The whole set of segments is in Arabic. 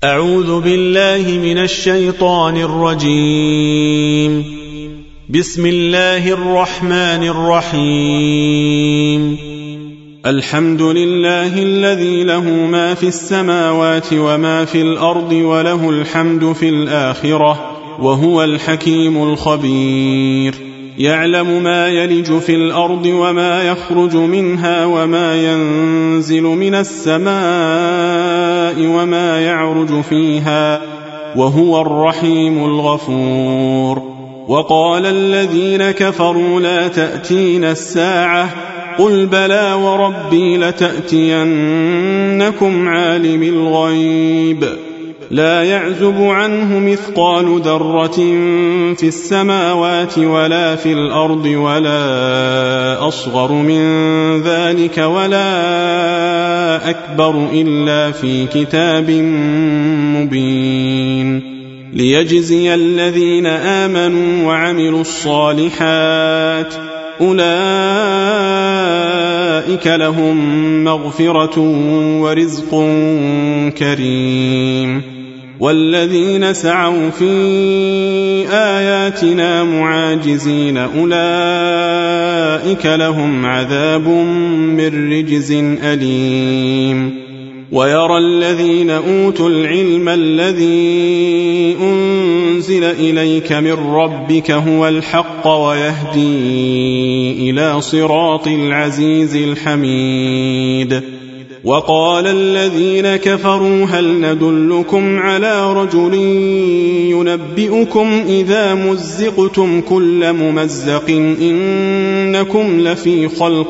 أعوذ بالله من الشيطان الرجيم. بسم الله الرحمن الرحيم. الحمد لله الذي له ما في السماوات وما في الأرض وله الحمد في الآخرة وهو الحكيم الخبير. يعلم ما يلج في الأرض وما يخرج منها وما ينزل من السماء وما يعرج فيها وهو الرحيم الغفور. وقال الذين كفروا لا تأتينا الساعة قل بلى وربي لتأتينكم عالم الغيب لا يعزب عنه مثقال ذرة في السماوات ولا في الأرض ولا أصغر من ذلك ولا أكبر إلا في كتاب مبين ليجزي الذين آمنوا وعملوا الصالحات أولئك لهم مغفرة ورزق كريم. والذين سعوا في آياتنا معاجزين أولئك لهم عذاب من رجز أليم. ويرى الذين أوتوا العلم الذي أنزل إليك من ربك هو الحق ويهدي إلى صراط العزيز الحميد. وقال الذين كفروا هل ندلكم على رجل ينبئكم إذا مزقتم كل ممزق إنكم لفي خلق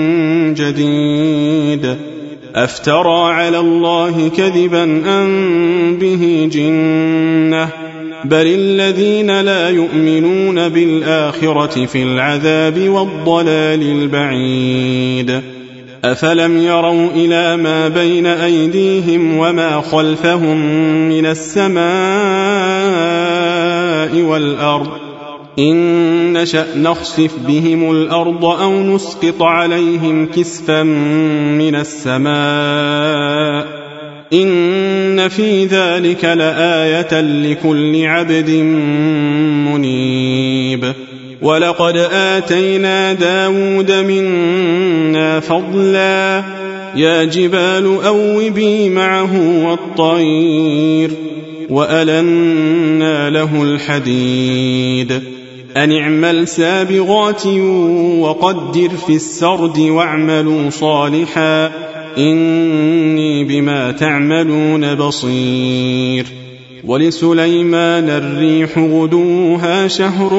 جديد أفترى على الله كذبا أم به جنة بل الذين لا يؤمنون بالآخرة في العذاب والضلال البعيد. أفلم يروا إلى ما بين أيديهم وما خلفهم من السماء والأرض إن نشأ نخسف بهم الأرض أو نسقط عليهم كسفا من السماء إن في ذلك لآية لكل عبد منيب. ولقد آتينا داود منا فضلا يا جبال أوبي معه والطير وألنا له الحديد أن اعمل سابغات وقدر في السرد واعملوا صالحا إني بما تعملون بصير. ولسليمان الريح غدوها شهر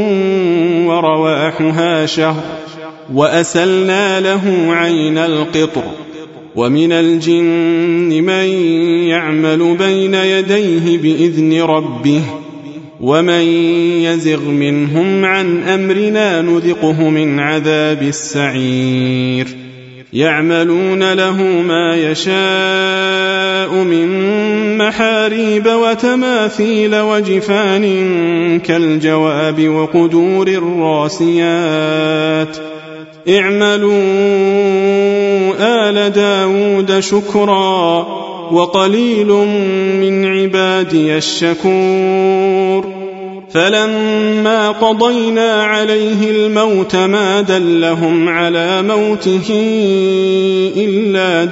ورواحها شهر وأسلنا له عين القطر. ومن الجن من يعمل بين يديه بإذن ربه ومن يزغ منهم عن أمرنا نذقه من عذاب السعير. يعملون له ما يشاء من محاريب وتماثيل وجفان كالجواب وقدور الراسيات اعملوا آل داود شكرا وقليل من عبادي الشكور. فلما قضينا عليه الموت ما دلهم على موته إلا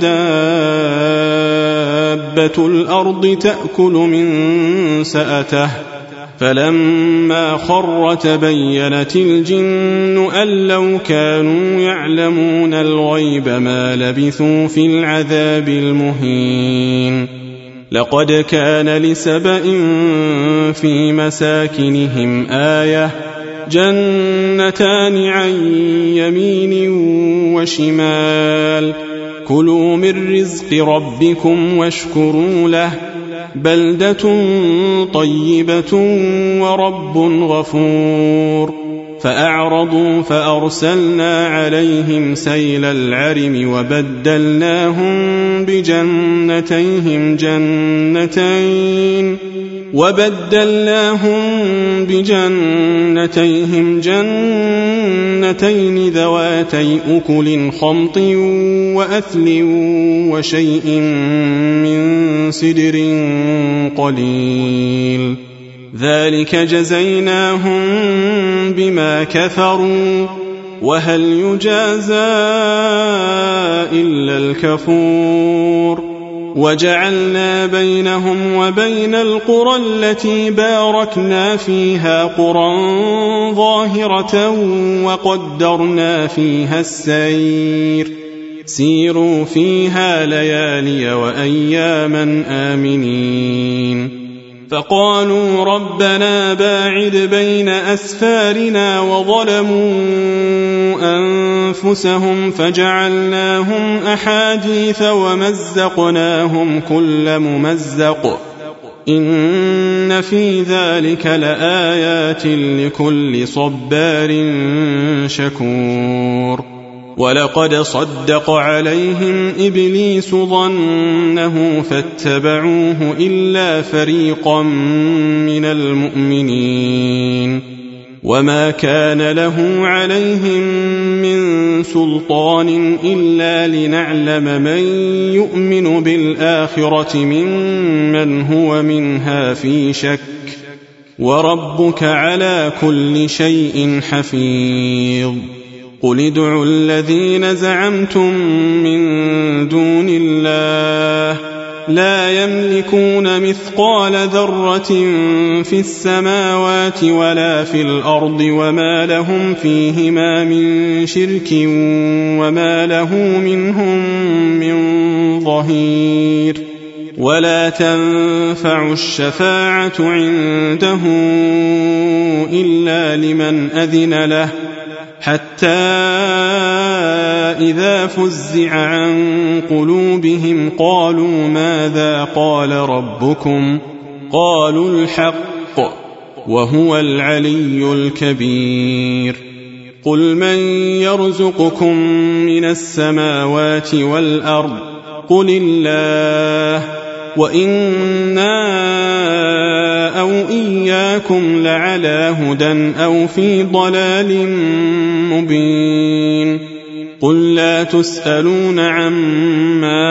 دابة الأرض تأكل من سأته فلما خر تبينت الجن أن لو كانوا يعلمون الغيب ما لبثوا في العذاب المهين. لقد كان لسبأ في مساكنهم آية جنتان عن يمين وشمال كلوا من رزق ربكم واشكروا له بلدة طيبة ورب غفور. فأعرضوا فأرسلنا عليهم سيل العرم وبدلناهم بجنتيهم جنتين ذواتي أكل خمط وأثل وشيء من سدر قليل ذلك جزيناهم بما كفروا وهل يجازى إلا الكفور وجعلنا بينهم وبين القرى التي باركنا فيها قرى ظاهرة وقدرنا فيها السير سيروا فيها ليالي وأياما آمنين فقالوا ربنا باعد بين أسفارنا وظلموا أنفسهم فجعلناهم أحاديث ومزقناهم كل ممزق إن في ذلك لآيات لكل صبار شكور ولقد صدق عليهم إبليس ظنه فاتبعوه إلا فريقا من المؤمنين وما كان له عليهم من سلطان إلا لنعلم من يؤمن بالآخرة ممن هو منها في شك وربك على كل شيء حفيظ قل ادعوا الذين زعمتم من دون الله لا يملكون مثقال ذرة في السماوات ولا في الأرض وما لهم فيهما من شرك وما له منهم من ظهير ولا تنفع الشفاعة عنده إلا لمن أذن له حتى إذا فزع عن قلوبهم قالوا ماذا قال ربكم قالوا الحق وهو العلي الكبير قل من يرزقكم من السماوات والأرض قل الله وإنا أو إياكم لعلى هدى أو في ضلال مبين قل لا تسألون عما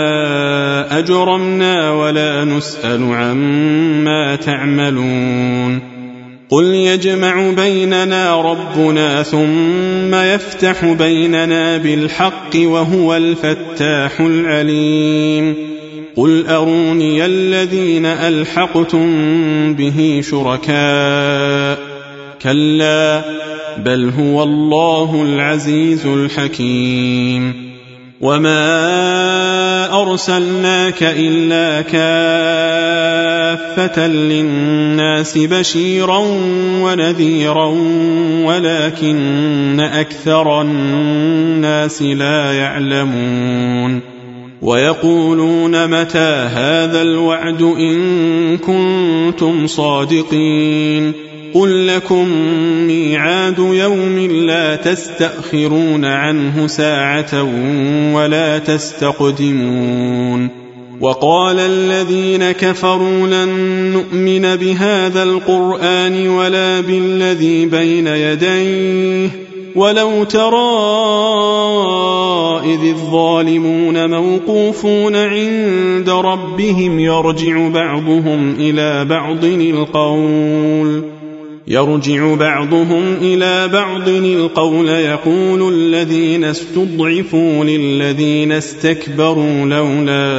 أجرمنا ولا نسأل عما تعملون قل يجمع بيننا ربنا ثم يفتح بيننا بالحق وهو الفتاح العليم قل أروني الذين ألحقتم به شركاء كلا بل هو الله العزيز الحكيم وما أرسلناك إلا كافة للناس بشيرا ونذيرا ولكن أكثر الناس لا يعلمون ويقولون متى هذا الوعد إن كنتم صادقين قل لكم ميعاد يوم لا تستأخرون عنه ساعة ولا تستقدمون وقال الذين كفروا لن نؤمن بهذا القرآن ولا بالذي بين يديه ولو ترى إذ الظالمون موقوفون عند ربهم يرجع بعضهم إلى بعض القول يقول الذين استضعفوا للذين استكبروا لولا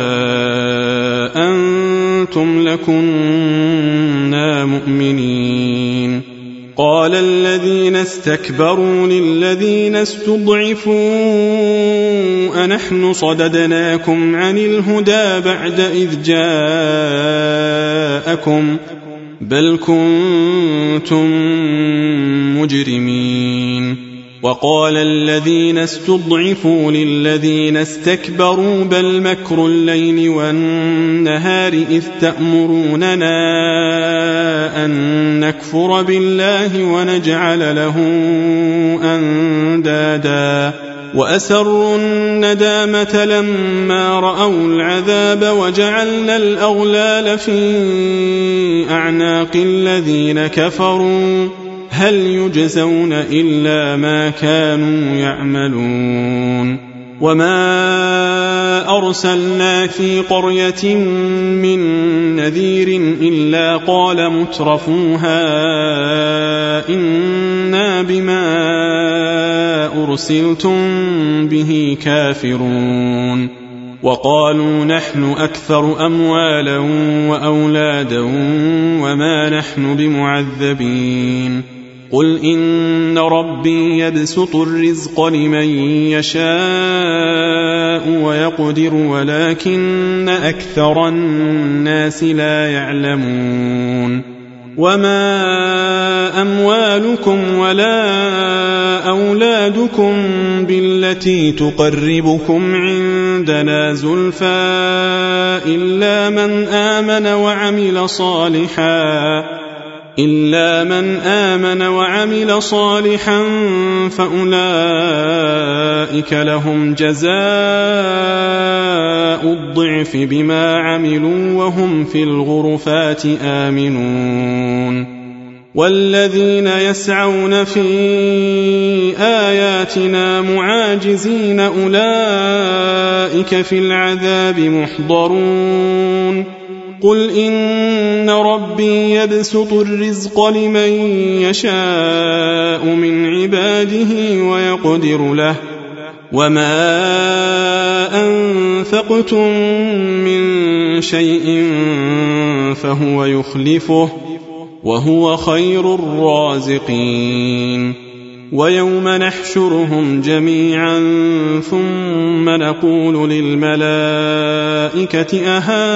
أنتم لكنا مؤمنين قال الذين استكبروا للذين استضعفوا أنحن صددناكم عن الهدى بعد إذ جاءكم بل كنتم مجرمين وقال الذين استضعفوا للذين استكبروا بل مكر الليل والنهار إذ تأمروننا أن نكفر بالله ونجعل له أندادا وأسروا الندامة لما رأوا العذاب وجعلنا الأغلال في أعناق الذين كفروا هل يجزون إلا ما كانوا يعملون وما أرسلنا في قرية من نذير إلا قال مترفوها إنا بما أرسلتم به كافرون وقالوا نحن أكثر أموالا وأولادا وما نحن بمعذبين قل إن ربي يبسط الرزق لمن يشاء ويقدر ولكن أكثر الناس لا يعلمون وما أموالكم ولا أولادكم بالتي تقربكم عندنا زلفى إلا من آمن وعمل صالحا فأولئك لهم جزاء الضعف بما عملوا وهم في الغرفات آمنون والذين يسعون في آياتنا معاجزين أولئك في العذاب محضرون قل إن ربي يبسط الرزق لمن يشاء من عباده ويقدر له وما أنفقتم من شيء فهو يخلفه وهو خير الرازقين ويوم نحشرهم جميعا ثم نقول للملائكة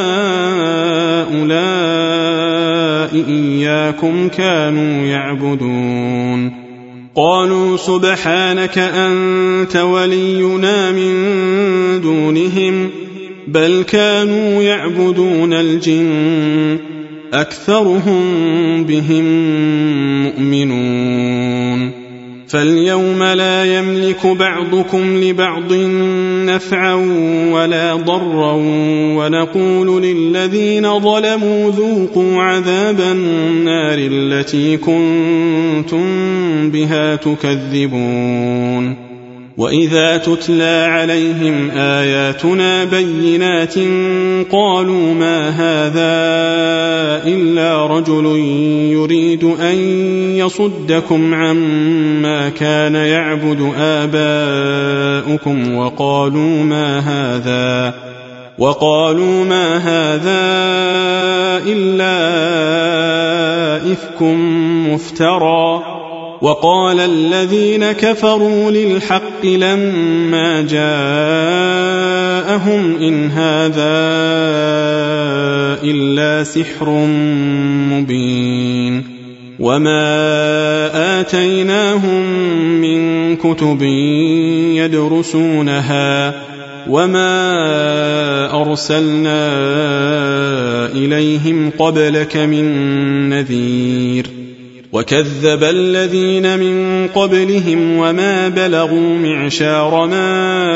أهؤلاء إياكم كانوا يعبدون قالوا سبحانك أنت ولينا من دونهم بل كانوا يعبدون الجن أكثرهم بهم مؤمنون فاليوم لا يملك بعضكم لبعض نفعا ولا ضرا ونقول للذين ظلموا ذوقوا عذاب النار التي كنتم بها تكذبون وإذا تتلى عليهم آياتنا بينات قالوا ما هذا إلا رجل يريد أن يصدكم عما كان يعبد آباؤكم وقالوا ما هذا إلا إفك مفترى وقال الذين كفروا للحق لما جاءهم إن هذا إلا سحر مبين وما آتيناهم من كتب يدرسونها وما أرسلنا إليهم قبلك من نذير وكذب الذين من قبلهم وما بلغوا معشار ما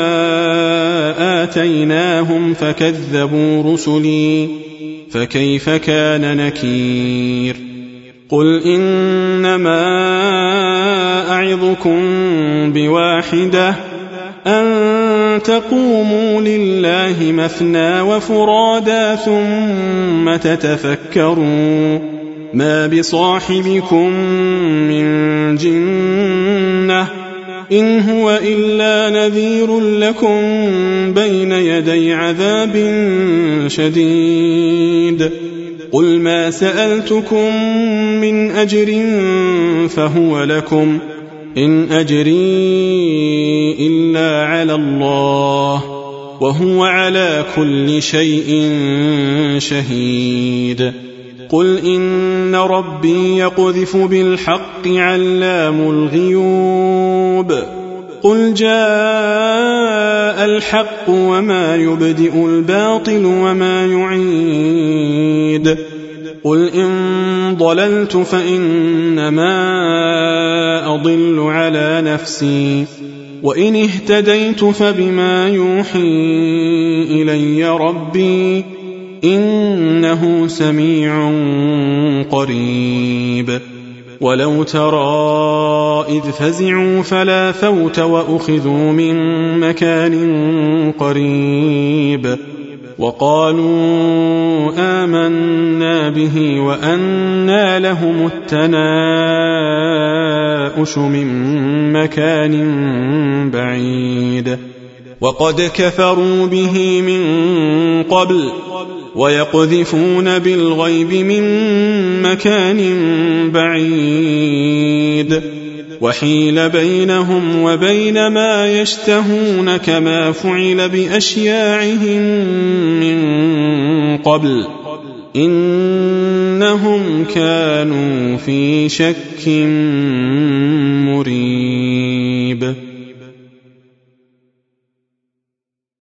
آتيناهم فكذبوا رسلي فكيف كان نكير قل إنما أعظكم بواحدة أن تقوموا لله مثنى وفرادا ثم تتفكروا ما بصاحبكم من جنة إن هو إلا نذير لكم بين يدي عذاب شديد قل ما سألتكم من أجر فهو لكم إن أجري إلا على الله وهو على كل شيء شهيد قل إن ربي يقذف بالحق علام الغيوب قل جاء الحق وما يبدئ الباطل وما يعيد قل إن ضللت فإنما أضل على نفسي وإن اهتديت فبما يوحي إلي ربي إنه سميع قريب ولو ترى إذ فزعوا فلا فوت وأخذوا من مكان قريب وقالوا آمنا به وأنى لهم التناؤش من مكان بعيد وقد كفروا به من قبل ويقذفون بالغيب من مكان بعيد وحيل بينهم وبين ما يشتهون كما فعل بأشياعهم من قبل إنهم كانوا في شك